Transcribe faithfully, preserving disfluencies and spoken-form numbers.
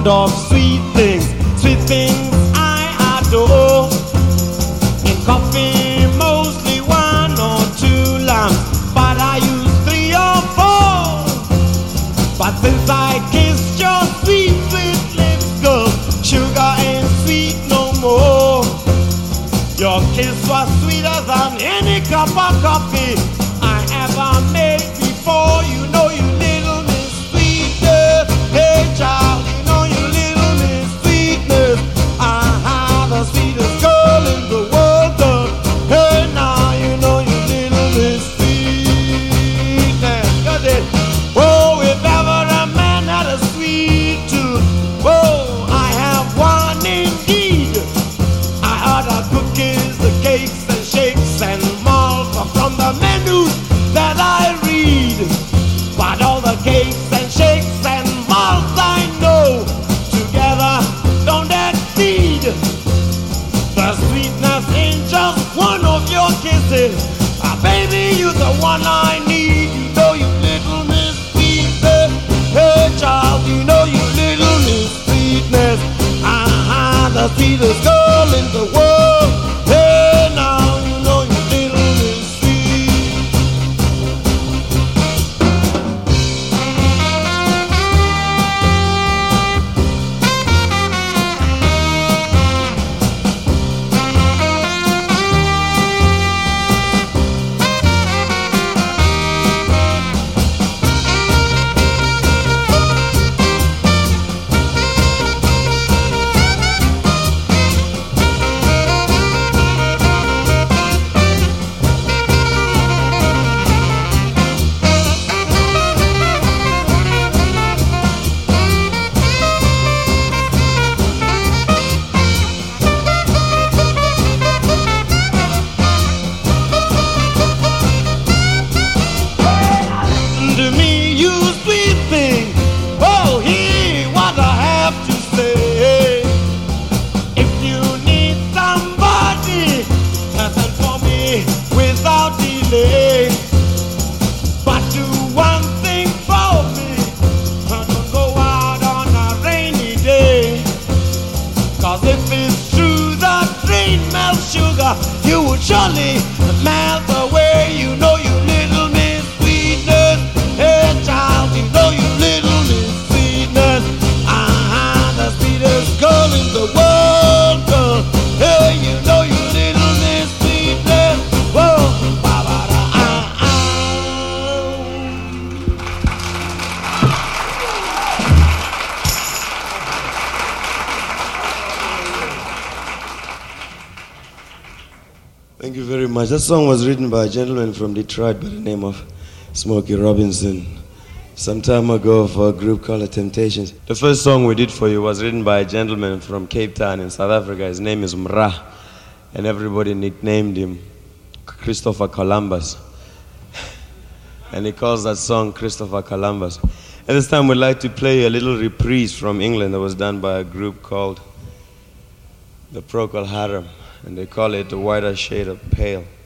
fond of sweet things, sweet things I adore. In coffee, mostly one or two lamps, but I use three or four. But since I kissed your sweet, sweet lips, girl, sugar ain't sweet no more. Your kiss was sweeter than any cup of coffee I ever made before. You know you little miss sweetness. Hey child, you know you little miss sweetness. I the sweetest girl in the world, girl. Hey now, you know you little miss sweetness. Cause it, oh, if ever a man had a sweet tooth, oh, I have one indeed. I heard the cookies, the cakes and shakes and malts from the menus that I read. But all the cakes and shakes and malts I know together don't exceed the sweetness in just one of your kisses. Ah, baby, you're the one I need. You know you little miss sweetness. Hey child, you know you little miss sweetness. Ah, the sweetest girl in the world. Hey now, you know you little miss sweet. To me, you sweet thing. Oh, hear what I have to say. If you need somebody, send for me without delay. But do one thing for me, don't go out on a rainy day. Cause if it's true that rain melts sugar, you would surely melt away. You know you little miss sweetness. Hey child, you know you little miss sweetness. Ah, the sweetest girl in the world, girl. Hey, you know you little miss sweetness. Whoa, ba ba da ah ah. Thank you very much. That song was written by a gentleman from Detroit by the name of Smokey Robinson some time ago for a group called The Temptations. The first song we did for you was written by a gentleman from Cape Town in South Africa. His name is Mra, and everybody nicknamed him Christopher Columbus. And he calls that song Christopher Columbus. At this time we'd like to play a little reprise from England that was done by a group called the Procol Harum, and they call it The Whiter Shade of Pale.